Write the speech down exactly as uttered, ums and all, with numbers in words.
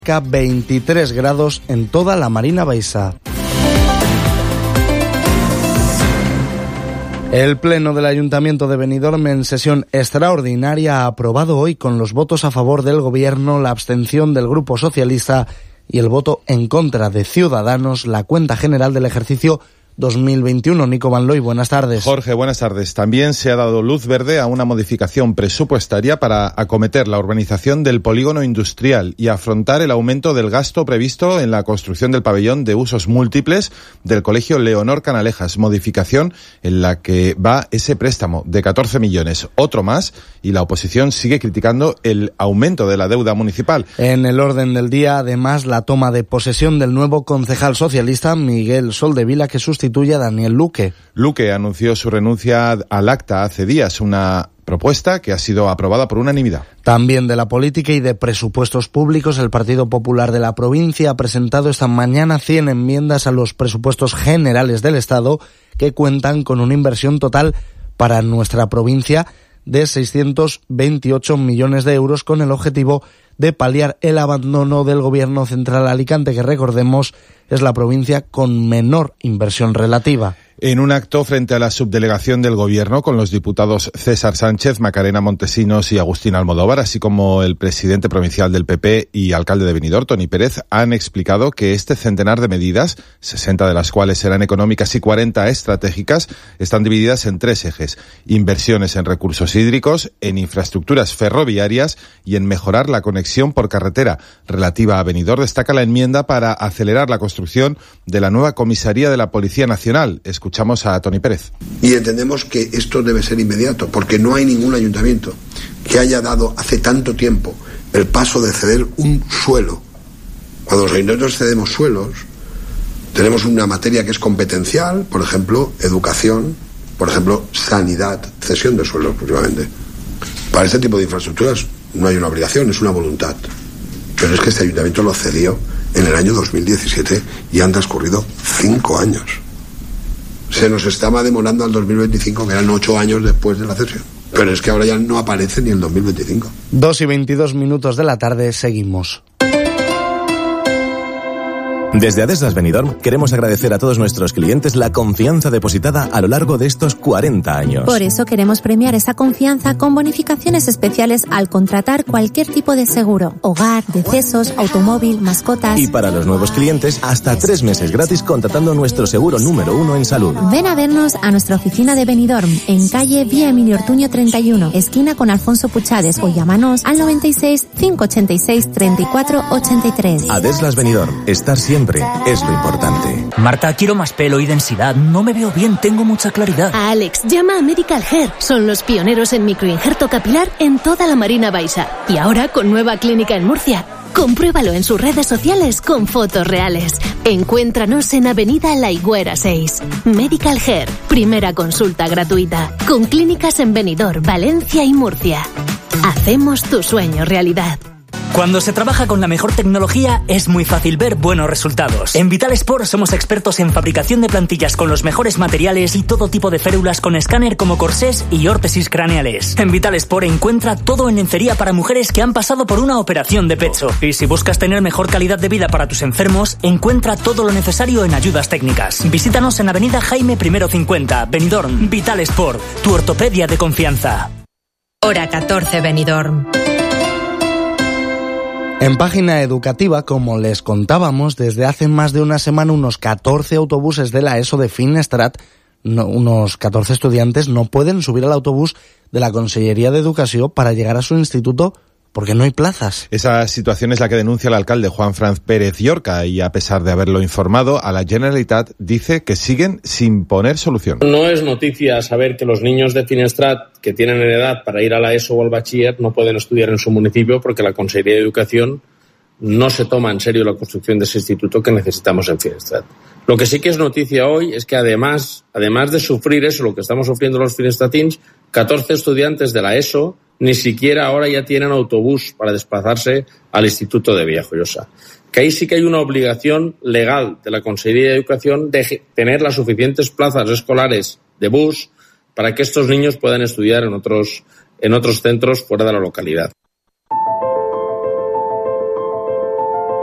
veintitrés grados en toda la Marina Baixa. El Pleno del Ayuntamiento de Benidorm, en sesión extraordinaria, ha aprobado hoy con los votos a favor del Gobierno, la abstención del Grupo Socialista y el voto en contra de Ciudadanos la cuenta general del ejercicio dos mil veintiuno. Nico Van Looy, buenas tardes. Jorge, buenas tardes. También se ha dado luz verde a una modificación presupuestaria para acometer la urbanización del polígono industrial y afrontar el aumento del gasto previsto en la construcción del pabellón de usos múltiples del Colegio Leonor Canalejas, modificación en la que va ese préstamo de catorce millones, otro más, y la oposición sigue criticando el aumento de la deuda municipal. En el orden del día, además, la toma de posesión del nuevo concejal socialista Miguel Soldevila, que sustituye a Daniel Luque. Luque anunció su renuncia al acta hace días, una propuesta que ha sido aprobada por unanimidad. También de la política y de presupuestos públicos, el Partido Popular de la provincia ha presentado esta mañana cien enmiendas a los presupuestos generales del Estado, que cuentan con una inversión total para nuestra provincia de seiscientos veintiocho millones de euros, con el objetivo de paliar el abandono del Gobierno central a Alicante, que recordemos es la provincia con menor inversión relativa. En un acto frente a la subdelegación del Gobierno con los diputados César Sánchez, Macarena Montesinos y Agustín Almodóvar, así como el presidente provincial del P P y alcalde de Benidorm, Toni Pérez, han explicado que este centenar de medidas, sesenta de las cuales serán económicas y cuarenta estratégicas, están divididas en tres ejes: inversiones en recursos hídricos, en infraestructuras ferroviarias y en mejorar la conexión por carretera. Relativa a Benidorm, destaca la enmienda para acelerar la construcción de la nueva comisaría de la Policía Nacional. Escuchamos a Toni Pérez. Y entendemos que esto debe ser inmediato, porque no hay ningún ayuntamiento que haya dado hace tanto tiempo el paso de ceder un suelo. Cuando los ayuntamientos cedemos suelos, tenemos una materia que es competencial, por ejemplo, educación, por ejemplo, sanidad, cesión de suelos exclusivamente. Para este tipo de infraestructuras no hay una obligación, es una voluntad. Pero es que este ayuntamiento lo cedió en el año dos mil diecisiete y han transcurrido cinco años. Se nos estaba demorando al dos mil veinticinco, que eran ocho años después de la cesión. Pero es que ahora ya no aparece ni el dos mil veinticinco. Dos y veintidós minutos de la tarde, seguimos. Desde Adeslas Benidorm queremos agradecer a todos nuestros clientes la confianza depositada a lo largo de estos cuarenta años. Por eso queremos premiar esa confianza con bonificaciones especiales al contratar cualquier tipo de seguro: hogar, decesos, automóvil, mascotas. Y para los nuevos clientes, hasta tres meses gratis contratando nuestro seguro número uno en salud. Ven a vernos a nuestra oficina de Benidorm, en calle Vía Emilio Ortuño treinta y uno, esquina con Alfonso Puchades, o llámanos al noventa y seis, cinco ochenta y seis, treinta y cuatro ochenta y tres. Adeslas Benidorm, estar siempre es lo importante. Marta, quiero más pelo y densidad. No me veo bien, tengo mucha claridad. A Alex, llama a Medical Hair. Son los pioneros en microinjerto capilar en toda la Marina Baixa. Y ahora con nueva clínica en Murcia. Compruébalo en sus redes sociales con fotos reales. Encuéntranos en Avenida La Higuera seis. Medical Hair, primera consulta gratuita. Con clínicas en Benidorm, Valencia y Murcia. Hacemos tu sueño realidad. Cuando se trabaja con la mejor tecnología es muy fácil ver buenos resultados. En Vital Sport somos expertos en fabricación de plantillas con los mejores materiales y todo tipo de férulas con escáner como corsés y órtesis craneales. En Vital Sport encuentra todo en lencería para mujeres que han pasado por una operación de pecho. Y si buscas tener mejor calidad de vida para tus enfermos, encuentra todo lo necesario en ayudas técnicas. Visítanos en Avenida Jaime I cincuenta, Benidorm. Vital Sport, tu ortopedia de confianza. Hora catorce, Benidorm. En página educativa, como les contábamos, desde hace más de una semana unos catorce autobuses de la ESO de Finestrat, no, unos catorce estudiantes no pueden subir al autobús de la Consellería de Educación para llegar a su instituto porque no hay plazas. Esa situación es la que denuncia el alcalde Juan Franz Pérez Llorca y, a pesar de haberlo informado a la Generalitat, dice que siguen sin poner solución. No es noticia saber que los niños de Finestrat que tienen edad para ir a la ESO o al bachiller no pueden estudiar en su municipio porque la Consellería de Educación no se toma en serio la construcción de ese instituto que necesitamos en Finestrat. Lo que sí que es noticia hoy es que además, además de sufrir eso, lo que estamos sufriendo los finestratins, catorce estudiantes de la ESO ni siquiera ahora ya tienen autobús para desplazarse al Instituto de Villajoyosa. Que ahí sí que hay una obligación legal de la Consellería de Educación de tener las suficientes plazas escolares de bus para que estos niños puedan estudiar en otros, en otros centros fuera de la localidad.